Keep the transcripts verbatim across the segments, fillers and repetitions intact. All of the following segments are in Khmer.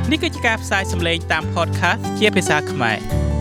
នេះគឺជាការផ្សាយសម្លេងតាម podcast ជាភាសាខ្មែរ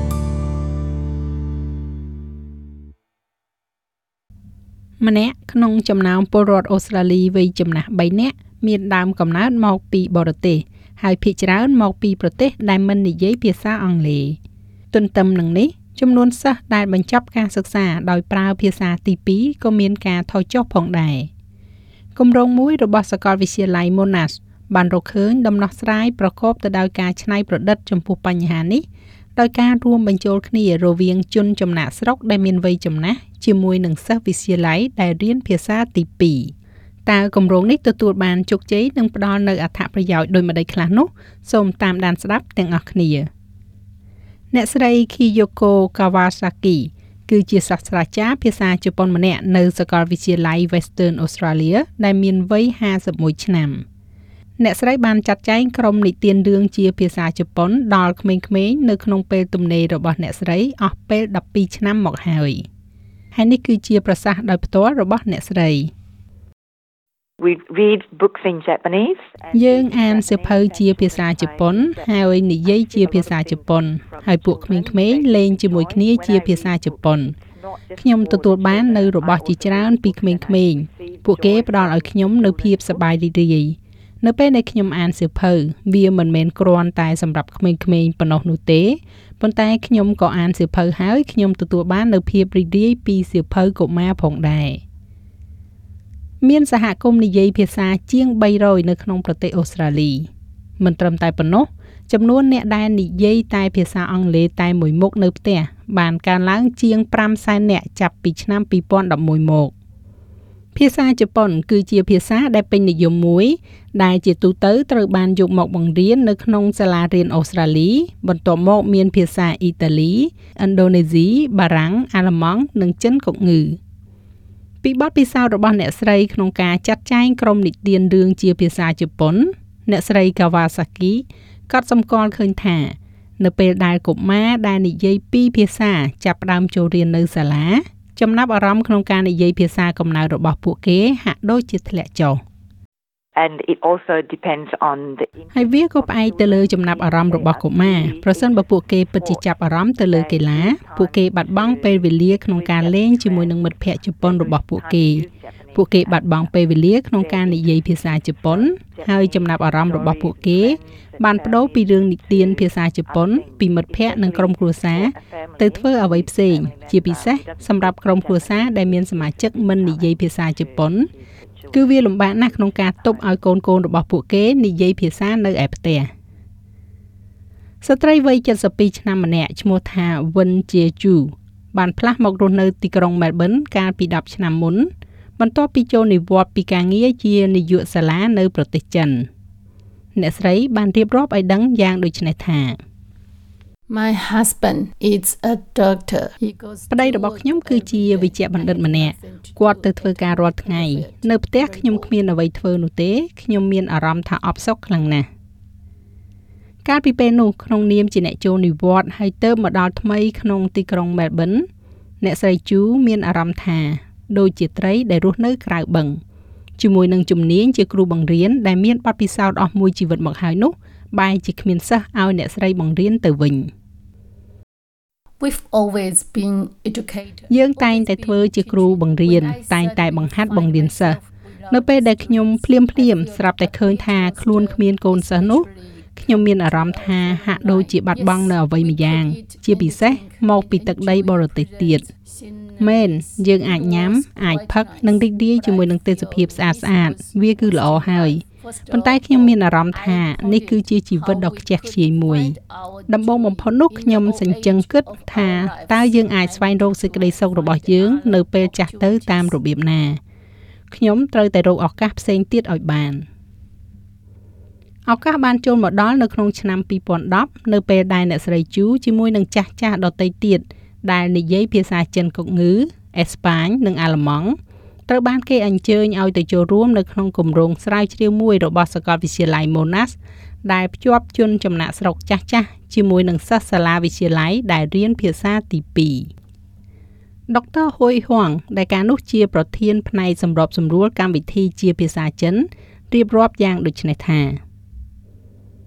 ម្នាក់ក្នុងចំណោមពលរដ្ឋអូស្ត្រាលីវ័យចំណាស់បីនាក់មានដើមកំណើតមកពីបរទេសហើយភាគច្រើនមកពីប្រទេសដែលមិននិយាយភាសាអង់គ្លេសទន្ទឹមនឹងនេះចំនួនសិស្សដែលបញ្ចប់ការសិក្សាដោយប្រើភាសាទីពីរក៏មានការថយចុះផងដែរគម្រោងមួយរបស់សាកលវិទ្យាល័យ Monash បានរកឃើញដំណោះស្រាយប្រកបទៅដោយការច្នៃប្រឌិតចំពោះបញ្ហានេះដោយការរួមបញ្ចូលគ្នារវាងជនចំណាក់ស្រុកដែលមានវ័យចំណាស់ជាមួយនឹងសិស្សវិទ្យាល័យដែលរៀនភាសាទីពីរតើគម្រោងនេះទទួលបានជោគជ័យនិងផ្ដល់នូវអត្ថប្រយោជន៍ដូចម្តេចខ្លះនោះសូមតាមដានស្ដាប់ទាំងអស់គ្នាអ្នកស្រី Kiyoko Kawasaki គឺជាសាស្ត្រាចារ្យភាសាជប៉ុនម្នាក់នៅសាកលវិទ្យាល័យ Western Australia ដែលមានវ័យห้าสิบเอ็ดឆ្នាំអ្នកស្រីបានចាត់ចែងក្រុមនិទានរឿងជាភាសាជប៉ុនដល់ក្មេងៗនៅក្នុងពេលទំនេររបស់អ្នកស្រីអស់ពេលដប់ពីរឆ្នាំមកហើយហើយនេះគឺជាប្រសាសន៍ដោយផ្ទាល់របស់អ្នកស្រី We read books in Japanese យើងអានសៀវភៅជាភាសាជប៉ុនហើយនិយាយជាភាសាជប៉ុនហើយពួកក្មេងៗលេងជាមួយគ្នាជាភាសាជប៉ុនខ្ញុំទទួលបាននៅរបស់ជាច្រើនពីក្មេងៗពួកគេផ្ដល់ឲ្យខ្ញុំនូវភាពសប្បាយរីករាយនៅពេលដែលខ្ញុំអានសៀវភៅវាមិនមែនគ្រាន់តែសម្រាប់ក្មេងៗប៉ុណ្ណោះនោះទេប៉ុន្តែខ្ញុំក៏អានសៀវភៅហើយខ្ញុំទទួលបាននូវភាពរីករាយពីសៀវភៅកុមារផងដែរមានសហគមន៍និយាយភាសាជាងបីរយនៅក្នុងប្រទេសអូស្ត្រាលីមិនត្រឹមតែប៉ុណ្ណោះចំនួនអ្នកដែលនិយាយតែភាសាអង់គ្លេសតែមួយមុខនៅផ្ទះបានកើនឡើងជាងប្រាំសែននាក់ចាប់ពីឆ្នាំពីរពាន់ដប់មួយមកភាសាជប៉ុនគឺជាភាសាដែលពេញនិយមមួយដែលជាទូទៅត្រូវបានយកមកបង្រៀននៅក្នុងសាលារៀនអូស្ត្រាលីបន្ទាប់មកមានភាសាអ៊ីតាលីឥណ្ឌូនេស៊ីបារាំងអាល្លឺម៉ង់និងចិនកុកងឺពីបទពិសោធន៍របស់អ្នកស្រីក្នុងការចាត់ចែងក្រុមនិទានរឿងជាភាសាជប៉ុនអ្នកស្រី Kawasaki ក៏សម្គាល់ឃើញថានៅពេលដែលកុមារដែលនិយាយពីរភាសាចាប់ផ្ដើមចូលរៀននៅសាលាចំណាប់អារម្មណ៍ក្នុងការនិយាយភាសាកំណើតរបស់ពួកគេហាក់ដូចជាធ្លាក់ចុះ and it also depends on the ហើយវាក៏ផ្អែកទៅលើចំណាប់អារម្មណ៍របស់កុមារប្រសិនបើពួកគេពិតជាចាប់អារម្មណ៍ទៅលើកីឡាពួកគេបាត់បង់ពេលវេលាក្នុងការលេងជាមួយនឹងមិត្តភ័ក្តិជប៉ុនរបស់ពួកគេពួកគេបាត់បង់ពេលវេលាក្នុងការនិយាយភាសាជប៉ុនហើយចំណាប់អារម្មណ៍របស់ពួកគេបានប្ដូរពីរឿងនិទានភាសាជប៉ុនពីមិត្តភ័ក្តិនិងក្រុមគ្រួសារទៅធ្វើអ្វីផ្សេងជាពិសេសសម្រាប់ក្រុមគ្រួសារដែលមានសមាជិកមិននិយាយភាសាជប៉ុនគឺវាលំបាកណាស់ក្នុងការទប់ឲ្យកូនៗរបស់ពួកគេនិយាយភាសានៅឯផ្ទះស្ត្រីវ័យเจ็ดสิบสองឆ្នាំម្នាក់ឈ្មោះថាវិនជាជូបានផ្លាស់មករស់នៅទីក្រុងមែលប៊នកាលពីដប់ឆ្នាំមុនបន្ទាប់ពីចូលនិវត្តន៍ពីការងារជានាយកសាលានៅប្រទេសចិនអ្នកស្រីបានរៀបរាប់ឲ្យដឹងយ៉ាងដូចនេះថា My husband is a doctor. He goes ប្តីរបស់ខ្ញុំគឺជាវេជ្ជបណ្ឌិតម្នាក់គាត់ទៅធ្វើការរាល់ថ្ងៃនៅផ្ទះខ្ញុំគ្មានអ្វីធ្វើនោះទេខ្ញុំមានអារម្មណ៍ថាអផ្សុកខ្លាំងណាស់កាលពីពេលនោះក្នុងនាមជាអ្នកចូលនិវត្តន៍ហើយទៅមកដល់ថ្មីក្នុងទីក្រុងមែលប៊នអ្នកស្រីជូមានអារម្មណ៍ថាដូចជាត្រីដែលរស់នៅក្រៅបឹងជាមួយនឹងជំនាញជាគ្រូបង្រៀនដែលមានបទពិសោធន៍អស់មួយជីវិតមកហើយនោះបែរជាគ្មានសិស្សឲ្យអ្នកស្រីបង្រៀនទៅវិញ We've always been educated. យើងតែងតែធ្វើជាគ្រូបង្រៀនតែងតែបង្ហាត់បង្រៀនសិស្សនៅពេលដែលខ្ញុំភ្លាមភ្លាមស្រាប់តែឃើញថាខ្លួនគ្មានកូនសិស្សនោះខ្ញុំមានអារម្មណ៍ថាហាក់ដូចជាបាត់បង់នៅអ្វីម្យ៉ាងជាពិសេសមកពីទឹកដីបរទេសទៀតមែនយើងអាចញ៉ាំអាចផឹកនិងរីករាយជាមួយនឹងទេសភាពស្អាតស្អាតវាគឺល្អហើយប៉ុន្តែខ្ញុំមានអារម្មណ៍ថានេះគឺជាជីវិតដ៏ខ្ជះខ្ជាយមួយដំបូងបំផុតនោះខ្ញុំសញ្ជឹងគិតថាតើយើងអាចស្វែងរកសេចក្តីសុខរបស់យើងនៅពេលចាស់ទៅតាមរបៀបណាខ្ញុំត្រូវតែរកឱកាសផ្សេងទៀតឲ្យបានឱកាសបានចូលមកដល់នៅក្នុងឆ្នាំពីរពាន់ដប់នៅពេលដែលអ្នកស្រីជូជាមួយនឹងចាស់ចាស់ដទៃទៀតដែលនិយាយភាសាចិនកុកងឺអេស្ប៉ាញនិងអាល្លឺម៉ង់ត្រូវបានគេអញ្ជើញឲ្យទៅចូលរួមនៅក្នុងគម្រោងស្រាវជ្រាវមួយរបស់សាកលវិទ្យាល័យ Monash ដែលភ្ជាប់ជនចំណាក់ស្រុកចាស់ចាស់ជាមួយនឹងសិស្សសាលាវិទ្យាល័យដែលរៀនភាសាទីពីរដុកទ័រហ៊ុយហួងដែលកាលនោះជាប្រធានផ្នែកសម្របសម្រួលកម្មវិធីជាភាសាចិនរៀបរាប់យ៉ាងដូចនេះថា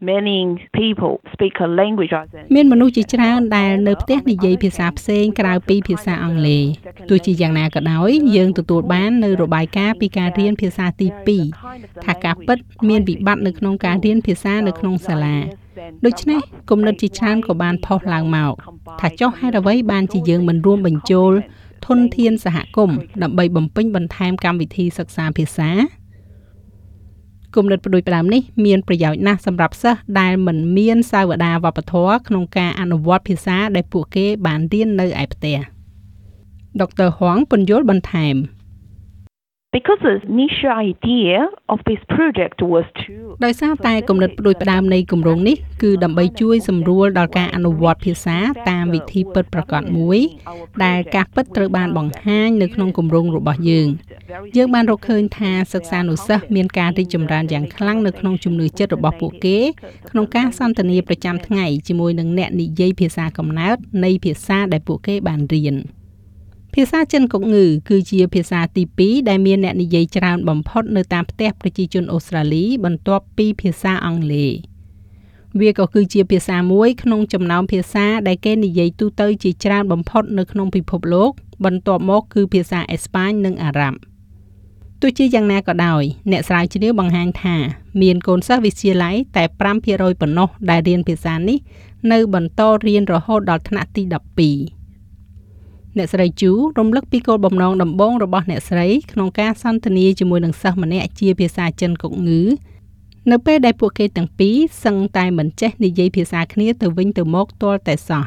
Many people speak a language other than មានមនុស្សជាច្រើនដែលនៅផ្ទះនិយាយភាសាផ្សេងក្រៅពីភាសាអង់គ្លេសទោះជាយ៉ាងណាក៏ដោយយើងទទួលបាននៅរបាយការណ៍ពីការរៀនភាសាទីពីរថាការពិតមានវិបត្តិនៅក្នុងការរៀនភាសានៅក្នុងសាលាដូច្នេះគំនិតជាច្រើនក៏បានផុសឡើងមកថាចុះហេតុអ្វីបានជាយើងមិនរួមបញ្ចូលធនធានសហគមន៍ដើម្បីបំពេញបន្ថែមកម្មវិធីសិក្សាភាសាគំនិតផ្ដួចផ្ដើមនេះមានប្រយោជន៍ណាស់សម្រាប់សិស្សដែលមិនមានសាវតាវប្បធម៌ក្នុងការអនុវត្តភាសាដែលពួកគេបានរៀននៅឯផ្ទះ Doctor Huang ពន្យល់បន្ថែម Because the initial idea of this project was to ដោយសារតែគំនិតផ្ដួចផ្ដើមនៃគម្រោងនេះគឺដើម្បីជួយសម្រួលដល់ការអនុវត្តភាសាតាមវិធីពិតប្រាកដមួយដែលការពិតត្រូវបានបង្ហាញនៅក្នុងគម្រោងរបស់យើងយើងបានរកឃើញថាសិក្សានុសិស្សមានការរីកចម្រើនយ៉ាងខ្លាំងនៅក្នុងជំនឿចិត្តរបស់ពួកគេក្នុងការសន្ទនាប្រចាំថ្ងៃជាមួយនឹងអ្នកនិយាយភាសាកំណើតនៃភាសាដែលពួកគេបានរៀនភាសាចិនកុកងឺគឺជាភាសាទីពីរដែលមានអ្នកនិយាយច្រើនបំផុតនៅតាមផ្ទះប្រជាជនអូស្ត្រាលីបន្ទាប់ពីភាសាអង់គ្លេសវាក៏គឺជាភាសាមួយក្នុងចំណោមភាសាដែលគេនិយាយទូទៅជាច្រើនបំផុតនៅក្នុងពិភពលោកបន្ទាប់មកគឺភាសាអេស្ប៉ាញនិងអារ៉ាប់ទោះជាយ៉ាងណាក៏ដោយអ្នកស្រាវជ្រាវបង្ហាញថាមានកូនសិស្សវិទ្យាល័យតែ five percent ប៉ុណ្ណោះដែលរៀនភាសានេះនៅបន្តរៀនរហូតដល់ថ្នាក់ទីtwelveអ្នកស្រីជូរំលឹកពីគោលបំណងដំបូងរបស់អ្នកស្រីក្នុងការសន្ទនាជាមួយនឹងសិស្សម្នាក់ជាភាសាចិនកុកងឺនៅពេលដែលពួកគេទាំងពីរសឹងតែមិនចេះនិយាយភាសាគ្នាទៅវិញទៅមកទាល់តែសោះ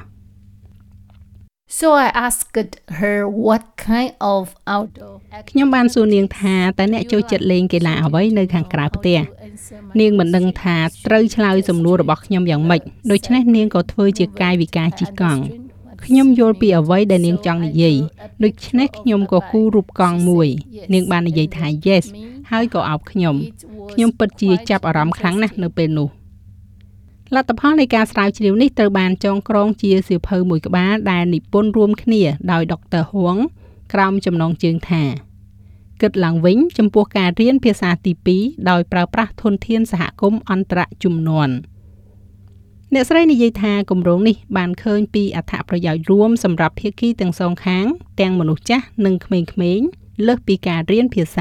So I asked her what kind of outdoor ខ្ញុំបានសួរនាងថាតើអ្នកចូលចិត្តលេងកីឡាអ្វីនៅខាងក្រៅផ្ទះនាងមិនដឹងថាត្រូវឆ្លើយសំណួររបស់ខ្ញុំយ៉ាងម៉េចដូច្នេះនាងក៏ធ្វើជាកាយវិការជិះកង់ខ្ញុំយល់ពីអ្វីដែលនាងចង់និយាយដូច្នេះខ្ញុំក៏គូររូបកង់មួយនាងបាននិយាយថា yes ហើយក៏អោបខ្ញុំខ្ញុំពិតជាចាប់អារម្មណ៍ខ្លាំងណាស់នៅពេលនោះលទ្ធផលនៃការស្រាវជ្រាវនេះត្រូវបានចងក្រងជាសៀវភៅមួយក្បាលដែលនិពន្ធរួមគ្នាដោយ Doctor Huang ក្រោមចំណងជើងថាគិតឡើងវិញចំពោះការរៀនភាសាទីពីរដោយប្រើប្រាស់ធនធានសហគមន៍អន្តរជំនាន់អ្នកស្រីនិយាយថាគម្រោងនេះបានឃើញពីអត្ថប្រយោជន៍រួមសម្រាប់ភាគីទាំងសងខាងទាំងមនុស្សចាស់និងក្មេងៗលើសពីការរៀនភាសា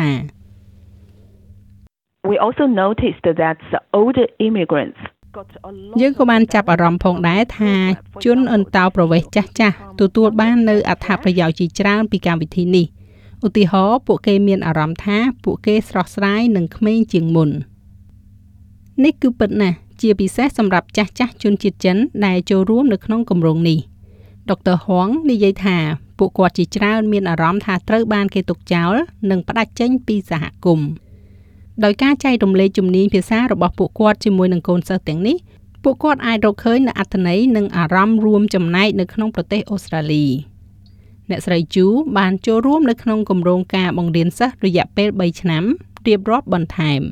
We also noticed that the older immigrants យើងក៏បានចាប់អារម្មណ៍ផងដែរថាជនអន្តោប្រវេសន៍ចាស់ចាស់ទទួលបាននៅអត្ថប្រយោជន៍ជាច្រើនពីកម្មវិធីនេះឧទាហរណ៍ពួកគេមានអារម្មណ៍ថាពួកគេស្រស់ស្រាយនិងក្មេងជាងមុននេះគឺពិតណាស់ជាពិសេសសម្រាប់ចាស់ចាស់ជនជាតិចិនដែលចូលរួមនៅក្នុងគម្រោងនេះ Doctor Huang និយាយថាពួកគាត់ជាច្រើនមានអារម្មណ៍ថាត្រូវបានគេទុកចោលនិងផ្ដាច់ចេញពីសហគមន៍ដោយការចែករំលែកជំនាញភាសារបស់ពួកគាត់ជាមួយនឹងកូនសិស្សទាំងនេះពួកគាត់អាចរកឃើញនូវអត្ថន័យនិងអារម្មណ៍រួមចំណែកនៅក្នុងប្រទេសអូស្ត្រាលីអ្នកស្រីជូបានចូលរួមនៅក្នុងគម្រោងការបង្រៀនសិស្សរយៈពេលthreeឆ្នាំរៀបរាប់បន្ថែម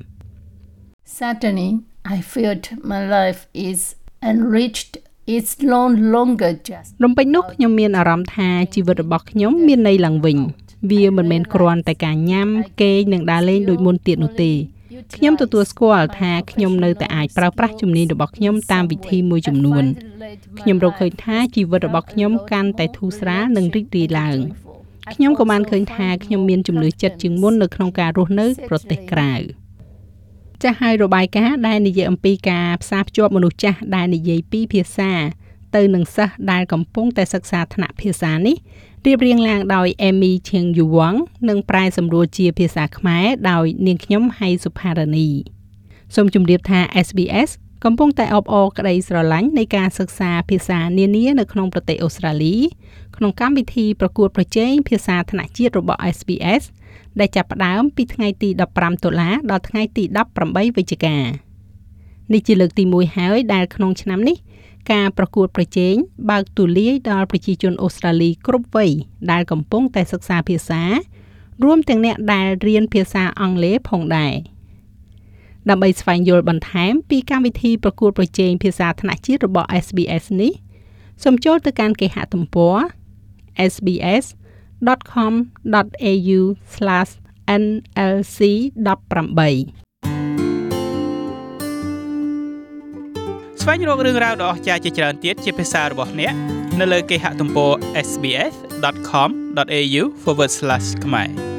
Certainly I felt my life is enriched. It's no longer just រំពេចនោះខ្ញុំមានអារម្មណ៍ថាជីវិតរបស់ខ្ញុំមានន័យឡើងវិញវាមិនមែនគ្រាន់តែការញ៉ាំគេងនិងដើរលេងដូចមុនទៀតនោះទេខ្ញុំទទួលស្គាល់ថាខ្ញុំនៅតែអាចប្រើប្រាស់ជំនាញរបស់ខ្ញុំតាមវិធីមួយចំនួនខ្ញុំរកឃើញថាជីវិតរបស់ខ្ញុំកាន់តែធូរស្រាលនិងរីករាយឡើងខ្ញុំក៏បានឃើញថាខ្ញុំមានជំនឿចិត្តជាងមុននៅក្នុងការរស់នៅប្រទេសក្រៅចាស់ហើយរបាយការណ៍ដែលនិយាយអំពីការផ្សារភ្ជាប់មនុស្សចាស់ដែលនិយាយពីរភាសាទៅនឹងសិស្សដែលកំពុងតែសិក្សាថ្នាក់ភាសានេះរៀបរៀងឡើងដោយ Amy Cheng Yuang និងប្រែសម្រួលជាភាសាខ្មែរដោយនាងខ្ញុំហៃសុផារនីសូមជម្រាបថា S B S កំពុងតែអបអរក្តីស្រឡាញ់នៃការសិក្សាភាសានានានៅក្នុងប្រទេសអូស្ត្រាលីក្នុងកម្មវិធីប្រកួតប្រជែងភាសាថ្នាក់ជាតិរបស់ S B S ដែលចាប់ផ្ដើមពីថ្ងៃទីfifteenតុលាដល់ថ្ងៃទីeighteenវិច្ឆិកានេះជាលើកទីoneហើយដែលក្នុងឆ្នាំនេះការប្រកួតប្រជែងបើកទូលាយដល់ប្រជាជនអូស្ត្រាលីគ្រប់វ័យដែលកំពុងតែសិក្សាភាសារួមទាំងអ្នកដែលរៀនភាសាអង់គ្លេសផងដែរដើម្បីស្វែងយល់បន្ថែមពីកម្មវិធីប្រកួតប្រជែងភាសាថ្នាក់ជាតិរបស់ S B S នេះសូមចូលទៅកាន់គេហទំព័រ s b s dot com dot a u slash n l c eighteen ស្វែងរករឿងរ៉ាវដ៏អស្ចារ្យជាច្រើនទៀតជាភាសារបស់អ្នកនៅលើគេហទំព័រ s b s dot com dot a u forward slash ខ្មែរ